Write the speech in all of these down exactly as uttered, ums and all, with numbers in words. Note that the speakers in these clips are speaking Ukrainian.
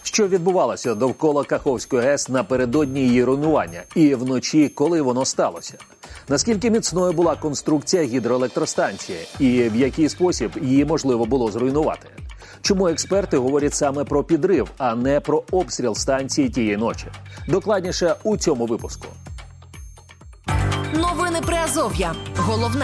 Що відбувалося довкола Каховської ГЕС напередодні її руйнування і вночі, коли воно сталося? Наскільки міцною була конструкція гідроелектростанції і в який спосіб її можливо було зруйнувати? Чому експерти говорять саме про підрив, а не про обстріл станції тієї ночі? Докладніше у цьому випуску. Новини Приазов'я. Головне.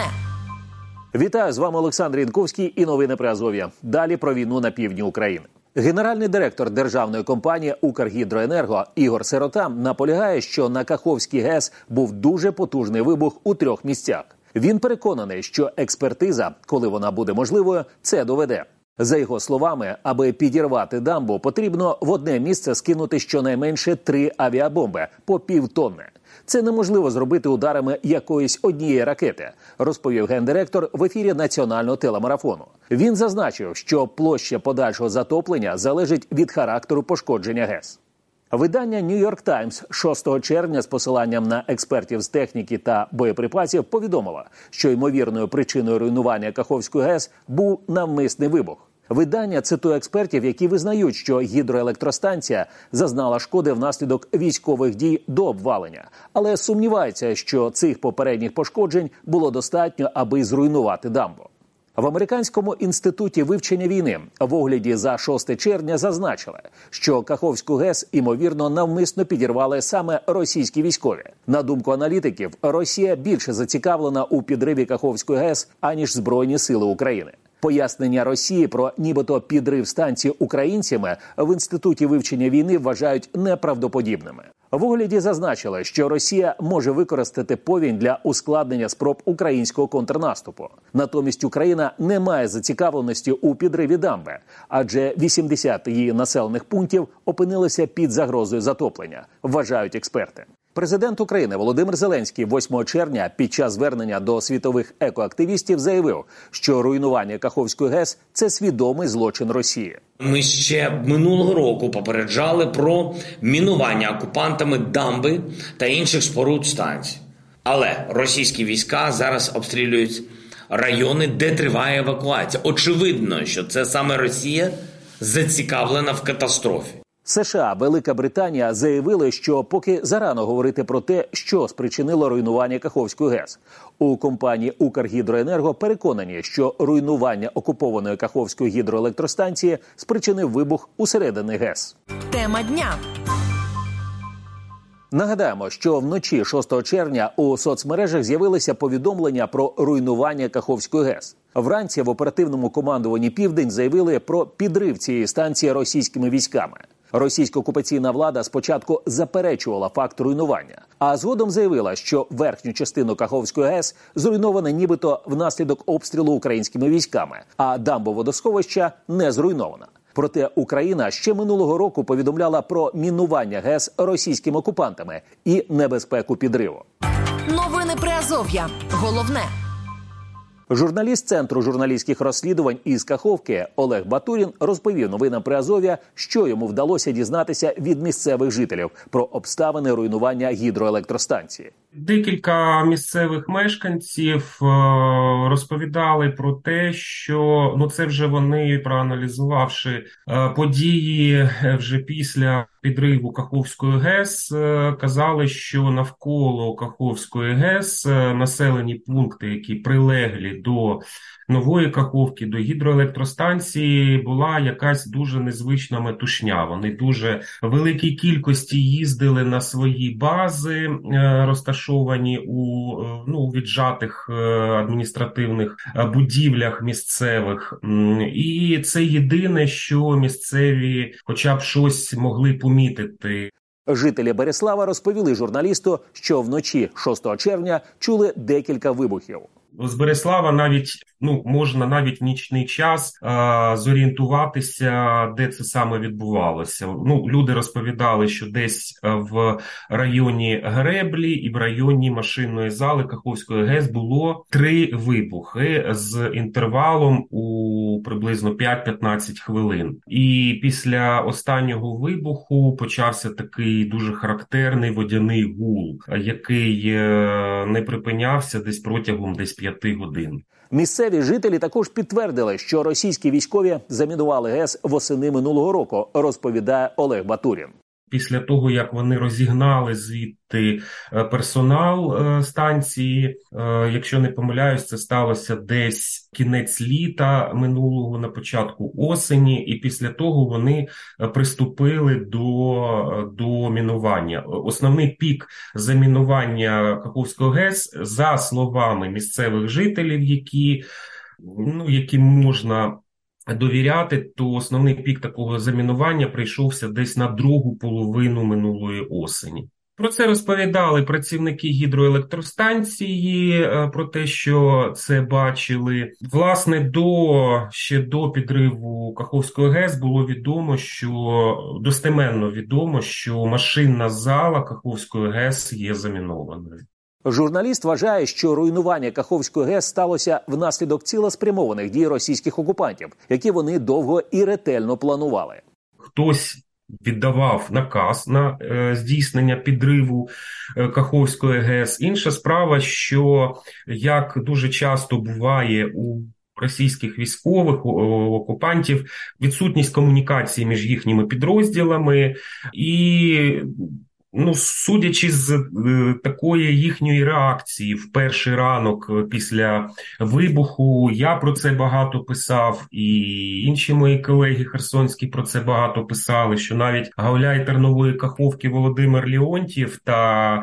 Вітаю, з вами Олександр Янковський і новини Приазов'я. Далі про війну на півдні України. Генеральний директор державної компанії «Укргідроенерго» Ігор Сирота наполягає, що на Каховській ГЕС був дуже потужний вибух у трьох місцях. Він переконаний, що експертиза, коли вона буде можливою, це доведе. За його словами, аби підірвати дамбу, потрібно в одне місце скинути щонайменше три авіабомби по півтонни. Це неможливо зробити ударами якоїсь однієї ракети, розповів гендиректор в ефірі національного телемарафону. Він зазначив, що площа подальшого затоплення залежить від характеру пошкодження ГЕС. Видання «Нью-Йорк Таймс» шостого червня з посиланням на експертів з техніки та боєприпасів повідомило, що ймовірною причиною руйнування Каховської ГЕС був навмисний вибух. Видання цитує експертів, які визнають, що гідроелектростанція зазнала шкоди внаслідок військових дій до обвалення, але сумніваються, що цих попередніх пошкоджень було достатньо, аби зруйнувати дамбу. В Американському інституті вивчення війни в огляді за шосте червня зазначили, що Каховську ГЕС, ймовірно, навмисно підірвали саме російські військові. На думку аналітиків, Росія більше зацікавлена у підриві Каховської ГЕС, аніж Збройні сили України. Пояснення Росії про нібито підрив станції українцями в Інституті вивчення війни вважають неправдоподібними. В огляді зазначили, що Росія може використати повінь для ускладнення спроб українського контрнаступу. Натомість Україна не має зацікавленості у підриві дамби, адже вісімдесят її населених пунктів опинилися під загрозою затоплення, вважають експерти. Президент України Володимир Зеленський восьмого червня під час звернення до світових екоактивістів заявив, що руйнування Каховської ГЕС – це свідомий злочин Росії. Ми ще минулого року попереджали про мінування окупантами дамби та інших споруд станцій. Але російські війська зараз обстрілюють райони, де триває евакуація. Очевидно, що це саме Росія зацікавлена в катастрофі. США, Велика Британія заявили, що поки зарано говорити про те, що спричинило руйнування Каховської ГЕС. У компанії «Укргідроенерго» переконані, що руйнування окупованої Каховської гідроелектростанції спричинив вибух усередині ГЕС. Тема дня. Нагадаємо, що вночі шостого червня у соцмережах з'явилися повідомлення про руйнування Каховської ГЕС. Вранці в оперативному командуванні «Південь» заявили про підрив цієї станції російськими військами. Російська окупаційна влада спочатку заперечувала факт руйнування, а згодом заявила, що верхню частину Каховської ГЕС зруйнована нібито внаслідок обстрілу українськими військами, а дамба водосховища не зруйнована. Проте Україна ще минулого року повідомляла про мінування ГЕС російськими окупантами і небезпеку підриву. Новини Приазов'я. Головне. Журналіст Центру журналістських розслідувань із Каховки Олег Батурін розповів новинам Приазов'я, що йому вдалося дізнатися від місцевих жителів про обставини руйнування гідроелектростанції. Декілька місцевих мешканців розповідали про те, що ну це вже вони, проаналізувавши події вже після підриву Каховської ГЕС, казали, що навколо Каховської ГЕС населені пункти, які прилеглі до Нової Каховки, до гідроелектростанції, була якась дуже незвична метушня. Вони дуже в великій кількості їздили на свої бази, розташовані у ну, віджатих адміністративних будівлях місцевих. І це єдине, що місцеві хоча б щось могли помітити. Жителі Береслава розповіли журналісту, що вночі шостого червня чули декілька вибухів. З Береслава навіть ну можна навіть в нічний час а, зорієнтуватися, де це саме відбувалося. Ну, люди розповідали, що десь в районі Греблі і в районі машинної зали Каховської ГЕС було три вибухи з інтервалом у приблизно п'ять-п'ятнадцять хвилин. І після останнього вибуху почався такий дуже характерний водяний гул, який не припинявся десь протягом десь п'яти годин. Місцеві жителі також підтвердили, що російські військові замінували ГЕС восени минулого року, розповідає Олег Батурін. Після того, як вони розігнали звідти персонал станції, якщо не помиляюсь, це сталося десь кінець літа минулого, на початку осені, і після того вони приступили до, до мінування. Основний пік замінування Каховського ГЕС, за словами місцевих жителів, які, ну, які можна довіряти, то основний пік такого замінування прийшовся десь на другу половину минулої осені. Про це розповідали працівники гідроелектростанції, про те, що це бачили. Власне, до, ще до підриву Каховського ГЕС було відомо, що, достеменно відомо, що машинна зала Каховської ГЕС є замінованою. Журналіст вважає, що руйнування Каховської ГЕС сталося внаслідок цілеспрямованих дій російських окупантів, які вони довго і ретельно планували. Хтось віддавав наказ на е, здійснення підриву е, Каховської ГЕС. Інша справа, що, як дуже часто буває у російських військових, окупантів, відсутність комунікації між їхніми підрозділами і... Ну, судячи з е, такої їхньої реакції в перший ранок після вибуху, я про це багато писав, і інші мої колеги херсонські про це багато писали, що навіть гауляйтер Нової Каховки Володимир Леонтьєв та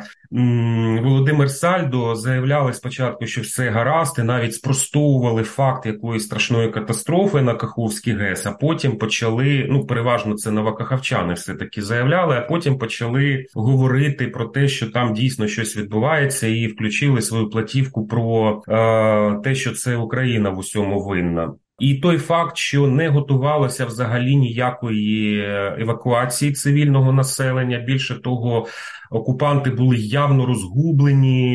м, Володимир Сальдо заявляли спочатку, що все гаразд, і навіть спростовували факт якоїсь страшної катастрофи на Каховській ГЕС, а потім почали, ну, переважно це новокаховчани все-таки заявляли, а потім почали говорити про те, що там дійсно щось відбувається, і включили свою платівку про е, те, що це Україна в усьому винна. І той факт, що не готувалося взагалі ніякої евакуації цивільного населення, більше того, окупанти були явно розгублені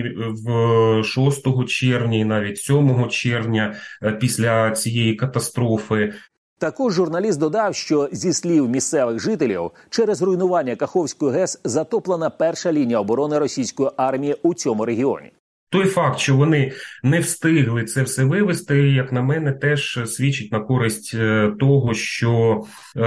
в шостого червня і навіть сьомого червня після цієї катастрофи. Також журналіст додав, що, зі слів місцевих жителів, через руйнування Каховської ГЕС затоплена перша лінія оборони російської армії у цьому регіоні. Той факт, що вони не встигли це все вивести, як на мене, теж свідчить на користь того, що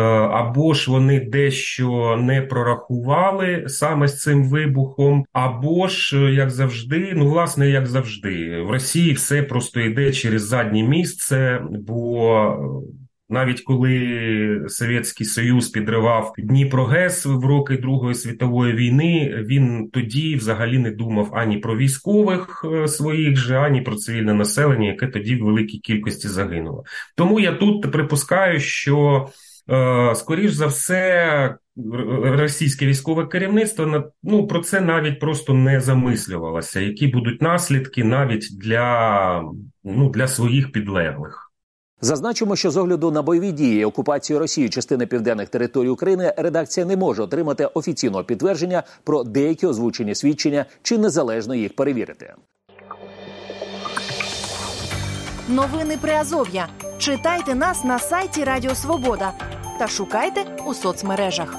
або ж вони дещо не прорахували саме з цим вибухом, або ж, як завжди, ну, власне, як завжди, в Росії все просто йде через заднє місце, бо... Навіть коли Совєтський Союз підривав Дніпрогес в роки Другої світової війни, він тоді взагалі не думав ані про військових своїх же, ані про цивільне населення, яке тоді в великій кількості загинуло. Тому я тут припускаю, що, е, скоріш за все, російське військове керівництво, ну, про це навіть просто не замислювалося, які будуть наслідки навіть для, ну, для своїх підлеглих. Зазначимо, що з огляду на бойові дії і окупацію Росії частини південних територій України редакція не може отримати офіційного підтвердження про деякі озвучені свідчення чи незалежно їх перевірити. Новини Приазов'я. Читайте нас на сайті Радіо Свобода та шукайте у соцмережах.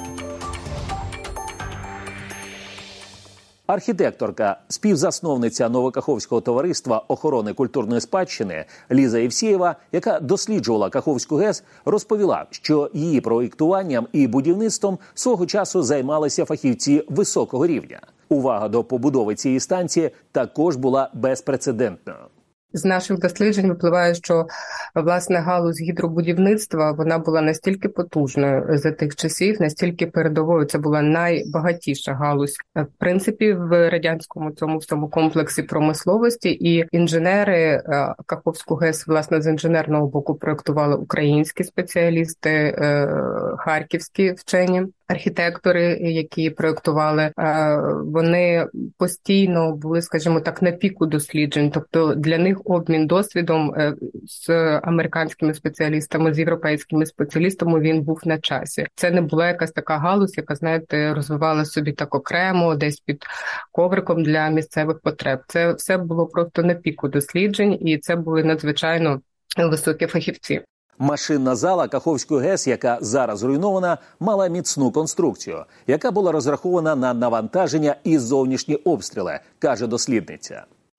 Архітекторка, співзасновниця Новокаховського товариства охорони культурної спадщини Ліза Євсієва, яка досліджувала Каховську ГЕС, розповіла, що її проєктуванням і будівництвом свого часу займалися фахівці високого рівня. Увага до побудови цієї станції також була безпрецедентною. З наших досліджень випливає, що, власне, галузь гідробудівництва, вона була настільки потужною за тих часів, настільки передовою, це була найбагатіша галузь. В принципі, в радянському цьому всьому комплексі промисловості, і інженери Каховську ГЕС, власне, з інженерного боку проєктували українські спеціалісти, харківські вчені. Архітектори, які проєктували, вони постійно були, скажімо так, на піку досліджень. Тобто для них обмін досвідом з американськими спеціалістами, з європейськими спеціалістами, він був на часі. Це не була якась така галузь, яка, знаєте, розвивала собі так окремо, десь під ковриком для місцевих потреб. Це все було просто на піку досліджень, і це були надзвичайно високі фахівці. Машинна зала Каховської ГЕС, яка зараз зруйнована, мала міцну конструкцію, яка була розрахована на навантаження і зовнішні обстріли, каже дослідниця.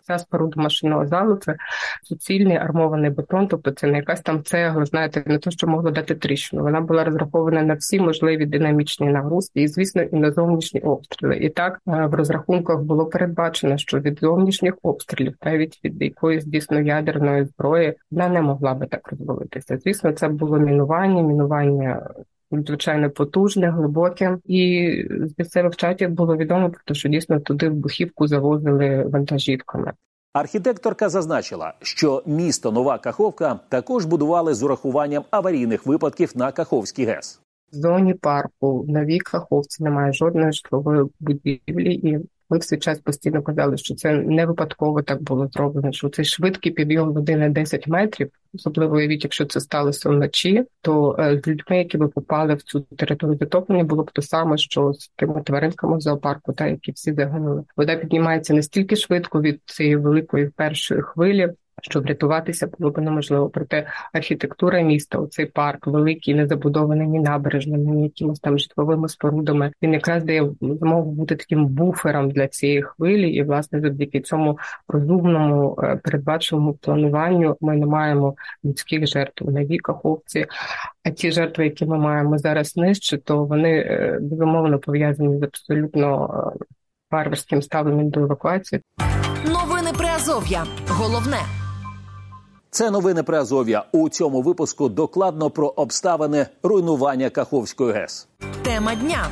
Ця споруда машинного залу – це суцільний армований бетон, тобто це не якась там цегла, знаєте, не то, що могло дати тріщину. Вона була розрахована на всі можливі динамічні нагрузки і, звісно, і на зовнішні обстріли. І так в розрахунках було передбачено, що від зовнішніх обстрілів, навіть від якоїсь дійсно ядерної зброї, вона не могла би так розвалитися. Звісно, це було мінування, мінування звичайно потужне, глибоке. І з місцевих чатів було відомо про те, що дійсно туди вибухівку завозили вантажівками. Архітекторка зазначила, що місто Нова Каховка також будували з урахуванням аварійних випадків на Каховський ГЕС. В зоні парку в Новій Каховці немає жодної житлової будівлі, і ми всі час постійно казали, що це не випадково так було зроблено, що цей швидкий підйом води на десять метрів, особливо уявіть, якщо це сталося вночі, то з людьми, які би попали в цю територію затоплення, було б те саме, що з тими тваринками в зоопарку, та які всі загинули. Вода піднімається настільки швидко від цієї великої першої хвилі, що врятуватися було б неможливо. Проте архітектура міста, оцей парк, великий, не забудований ні набережними, ні якимось там житловими спорудами, він якраз дає змогу бути таким буфером для цієї хвилі, і, власне, завдяки цьому розумному, передбаченому плануванню ми не маємо людських жертв у Новій Каховці. А ті жертви, які ми маємо зараз нижче, то вони, безумовно, пов'язані з абсолютно варварським ставленням до евакуації. Новини Приазов'я. Головне. Це новини Приазов'я. У цьому випуску докладно про обставини руйнування Каховської ГЕС. Тема дня.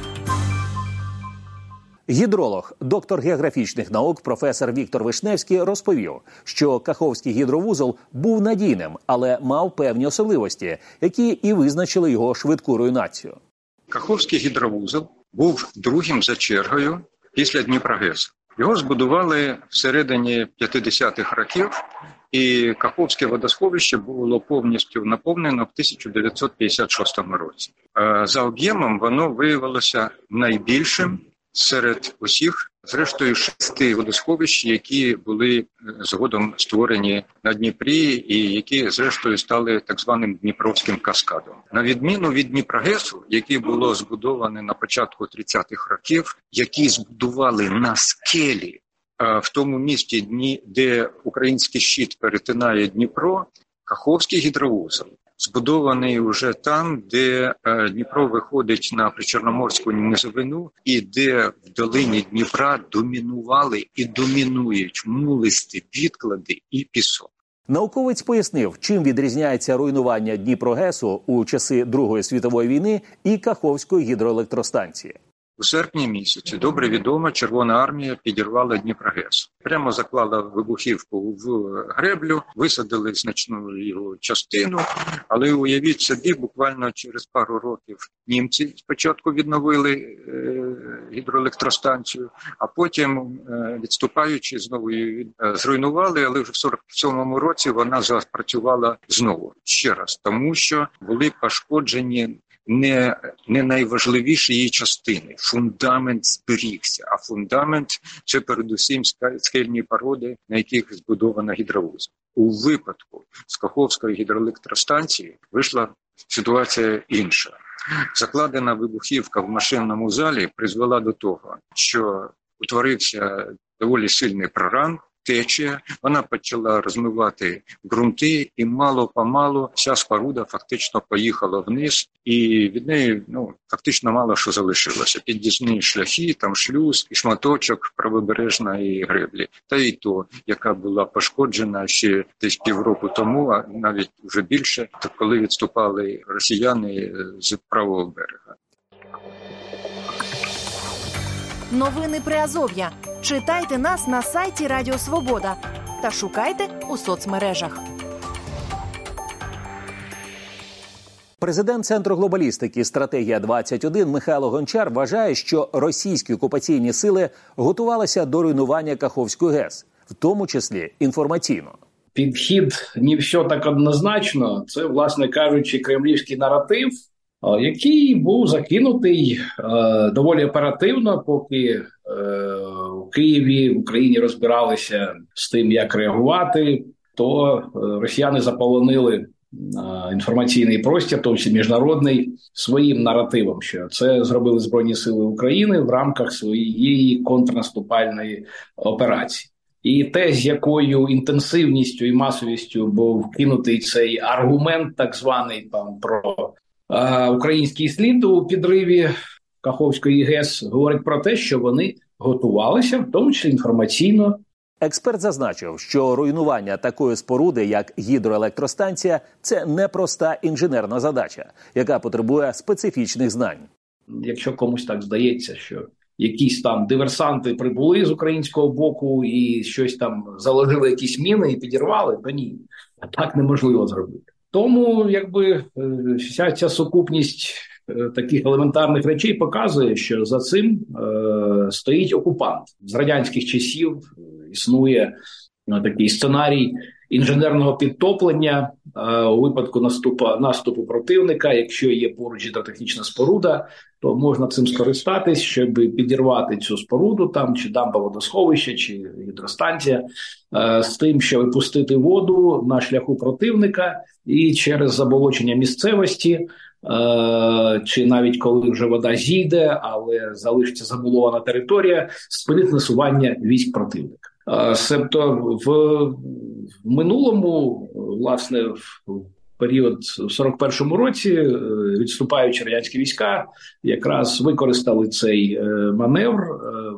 Гідролог, доктор географічних наук, професор Віктор Вишневський розповів, що Каховський гідровузол був надійним, але мав певні особливості, які і визначили його швидку руйнацію. Каховський гідровузол був другим за чергою після Дніпрогесу. Його збудували всередині п'ятдесятих років, і Каховське водосховище було повністю наповнено в тисяча дев'ятсот п'ятдесят шостому році. За об'ємом воно виявилося найбільшим серед усіх, зрештою, шести водосховищ, які були згодом створені на Дніпрі і які, зрештою, стали так званим Дніпровським каскадом. На відміну від Дніпрогесу, який було збудоване на початку тридцятих років, які збудували на скелі, в тому місті, де український щит перетинає Дніпро, Каховський гідровузол збудований уже там, де Дніпро виходить на причорноморську низовину і де в долині Дніпра домінували і домінують мулисті відклади і пісок. Науковець пояснив, чим відрізняється руйнування Дніпрогесу у часи Другої світової війни і Каховської гідроелектростанції. У серпні місяці, добре відомо, Червона армія підірвала Дніпрогес. Прямо заклала вибухівку в греблю, висадили значну його частину, але уявіть собі, буквально через пару років німці спочатку відновили е, гідроелектростанцію, а потім, е, відступаючи, знову її е, зруйнували, але вже в сорок сьомому році вона запрацювала знову, ще раз, тому що були пошкоджені Не, не найважливіші її частини. Фундамент зберігся, а фундамент – це передусім скельні породи, на яких збудована гідровузол. У випадку з Каховської гідроелектростанції вийшла ситуація інша. Закладена вибухівка в машинному залі призвела до того, що утворився доволі сильний проран, течія, вона почала розмивати ґрунти, і мало-помалу вся споруда фактично поїхала вниз, і від неї, ну, фактично мало що залишилося. Під'їзні шляхи, там шлюз і шматочок правобережної греблі. Та й то, яка була пошкоджена ще десь півроку тому, а навіть вже більше, коли відступали росіяни з правого берега. Новини Приазов'я. Читайте нас на сайті Радіо Свобода та шукайте у соцмережах. Президент Центру глобалістики «Стратегія двадцять один» Михайло Гончар вважає, що російські окупаційні сили готувалися до руйнування Каховської ГЕС, в тому числі інформаційно. Підхід не все так однозначно. Це, власне кажучи, кремлівський наратив, який був закинутий е, доволі оперативно, поки е, в Києві, в Україні розбиралися з тим, як реагувати, то е, росіяни заполонили е, інформаційний простір, в тому числі міжнародний, своїм наративом, що це зробили Збройні Сили України в рамках своєї контрнаступальної операції. І те, з якою інтенсивністю і масовістю був вкинутий цей аргумент, так званий там про е, український слід у підриві Каховської ГЕС, говорить про те, що вони готувалися, в тому числі інформаційно. Експерт зазначив, що руйнування такої споруди, як гідроелектростанція, це непроста інженерна задача, яка потребує специфічних знань. Якщо комусь так здається, що якісь там диверсанти прибули з українського боку і щось там заложили якісь міни і підірвали, то ні, так неможливо зробити. Тому якби вся ця сукупність таких елементарних речей показує, що за цим е, стоїть окупант. З радянських часів існує е, такий сценарій інженерного підтоплення е, у випадку наступу, наступу противника. Якщо є поруч гідротехнічна споруда, то можна цим скористатись, щоб підірвати цю споруду, там чи дамба водосховище, чи гідростанція, е, з тим, щоб випустити воду на шляху противника і через заболочення місцевості, Е, чи навіть коли вже вода зійде, але залишиться забудована територія, спинити насування військ противника. Е, себто в, в минулому, власне, в період в сорок першому році е, відступаючі радянські війська якраз використали цей е, маневр е,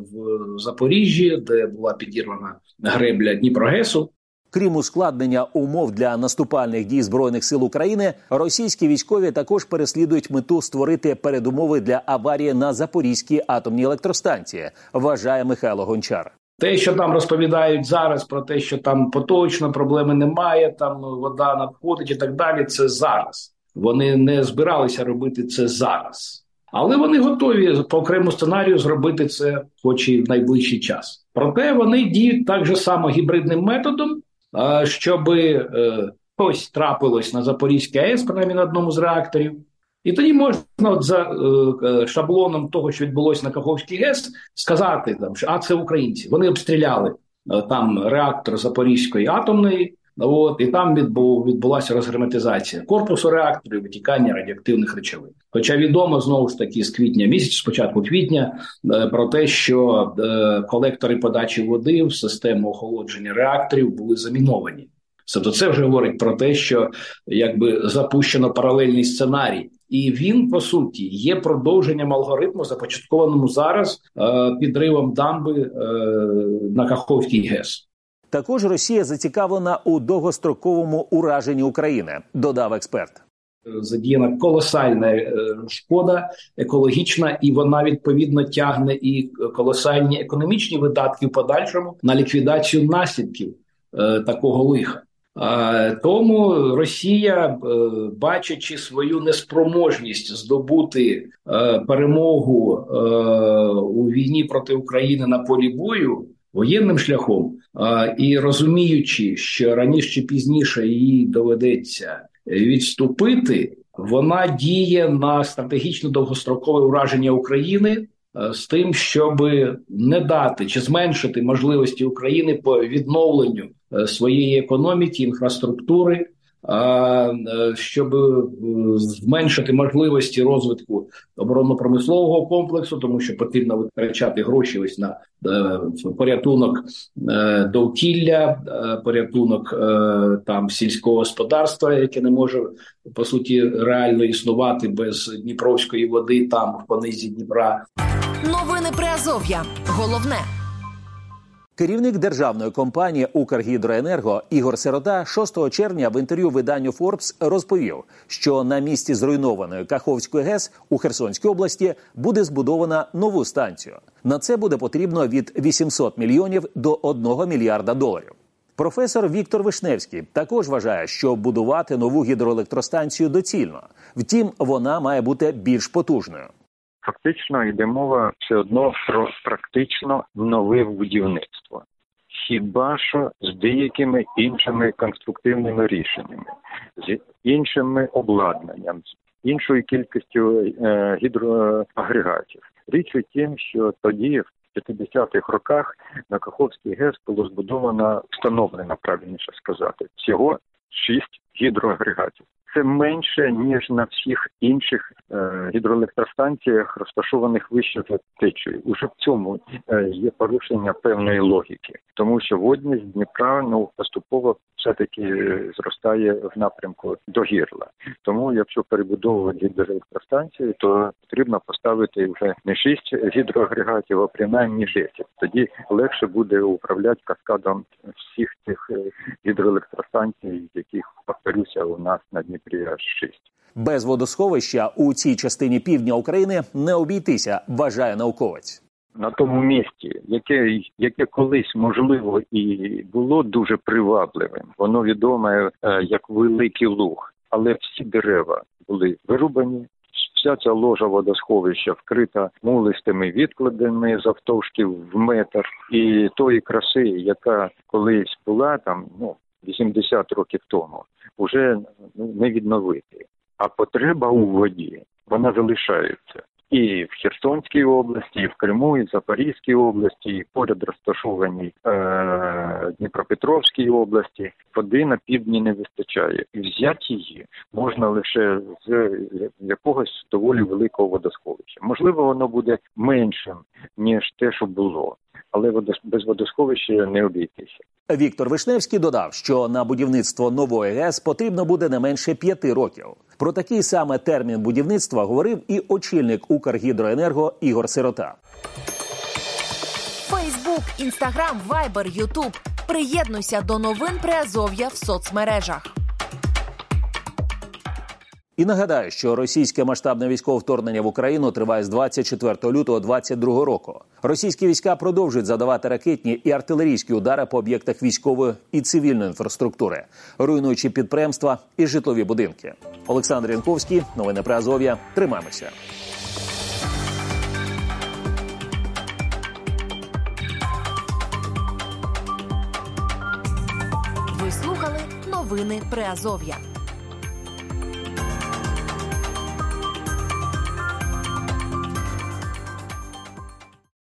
в Запоріжжі, де була підірвана гребля Дніпрогесу. Крім ускладнення умов для наступальних дій Збройних сил України, російські військові також переслідують мету створити передумови для аварії на Запорізькій атомній електростанції, вважає Михайло Гончар. Те, що там розповідають зараз про те, що там поточно проблеми немає, там вода надходить і так далі, це зараз. Вони не збиралися робити це зараз. Але вони готові по окремому сценарію зробити це хоч і в найближчий час. Проте вони діють так же само гібридним методом, щоб е, ось трапилось на Запорізькій АЕС, принаймні на одному з реакторів. І тоді можна от за е, шаблоном того, що відбулося на Каховській ГЕС, сказати, там, що а це українці. Вони обстріляли е, там реактор Запорізької атомної, от, і там відбув, відбулася розгерметизація корпусу реакторів, витікання радіоактивних речовин. Хоча відомо, знову ж таки, з квітня місяця, спочатку квітня, е, про те, що е, колектори подачі води в систему охолодження реакторів були заміновані. Тобто це вже говорить про те, що якби запущено паралельний сценарій. І він, по суті, є продовженням алгоритму, започаткованому зараз е, підривом дамби е, на Каховській ГЕС. Також Росія зацікавлена у довгостроковому ураженні України, додав експерт. Задіяна колосальна е, шкода екологічна, і вона, відповідно, тягне і колосальні економічні видатки в подальшому на ліквідацію наслідків е, такого лиха. Е, тому Росія, е, бачачи свою неспроможність здобути е, перемогу е, у війні проти України на полі бою, воєнним шляхом, е, і розуміючи, що раніше чи пізніше їй доведеться відступити, вона діє на стратегічно довгострокове ураження України е, з тим, щоб не дати чи зменшити можливості України по відновленню е, своєї економіки, інфраструктури, щоб зменшити можливості розвитку оборонно-промислового комплексу, тому що потрібно витрачати гроші ось на е, порятунок е, довкілля, е, порятунок е, там сільського господарства, яке не може, по суті, реально існувати без дніпровської води там в понизі Дніпра. Новини Приазов'я. Головне. Керівник державної компанії «Укргідроенерго» Ігор Сирота шостого червня в інтерв'ю виданню «Форбс» розповів, що на місці зруйнованої Каховської ГЕС у Херсонській області буде збудована нову станцію. На це буде потрібно від вісімсот мільйонів до одного мільярда доларів. Професор Віктор Вишневський також вважає, що будувати нову гідроелектростанцію доцільно. Втім, вона має бути більш потужною. Фактично йде мова все одно про практично нове будівництво. Хіба що з деякими іншими конструктивними рішеннями, з іншими обладнанням, з іншою кількістю е, гідроагрегатів. Річ у тім, що тоді, в п'ятдесятих роках, на Каховській ГЕС було збудовано, встановлено, правильніше сказати, всього шість гідроагрегатів. це менше, ніж на всіх інших е, гідроелектростанціях, розташованих вище за течією. Уже в цьому е, є порушення певної логіки, тому що водність Дніпра ну, поступово все-таки зростає в напрямку до гірла. Тому, якщо перебудовувати гідроелектростанції, то потрібно поставити вже не шість гідроагрегатів, а принаймні десять. Тоді легше буде управляти каскадом всіх цих гідроелектростанцій, яких, повторюся, у нас на Дніпрі аж шість. Без водосховища у цій частині півдня України не обійтися, вважає науковець. На тому місці, яке, яке колись, можливо, і було дуже привабливим, воно відоме е, як Великий Луг, але всі дерева були вирубані, вся ця ложа водосховища вкрита мулистими відкладами завтовшки в метр, і тої краси, яка колись була там, ну, вісімдесят років тому, вже ну, не відновити. А потреба у воді, вона залишається. І в Херсонській області, і в Криму, і в Запорізькій області, і поряд розташованій е- Дніпропетровській області. Води на півдні не вистачає. І взяти її можна лише з якогось доволі великого водосховища. Можливо, воно буде меншим, ніж те, що було. Але без водосховища не обійтися. Віктор Вишневський додав, що на будівництво нової ГЕС потрібно буде не менше п'яти років. Про такий саме термін будівництва говорив і очільник Укргідроенерго Ігор Сирота. Фейсбук, Інстаграм, Вайбер, Ютуб. Приєднуйся до новин Приазов'я в соцмережах. І нагадаю, що російське масштабне військове вторгнення в Україну триває з двадцять четвертого лютого двадцять другого року. Російські війська продовжують завдавати ракетні і артилерійські удари по об'єктах військової і цивільної інфраструктури, руйнуючи підприємства і житлові будинки. Олександр Янковський, новини Приазов'я. Тримаємося. Ви слухали новини Приазов'я.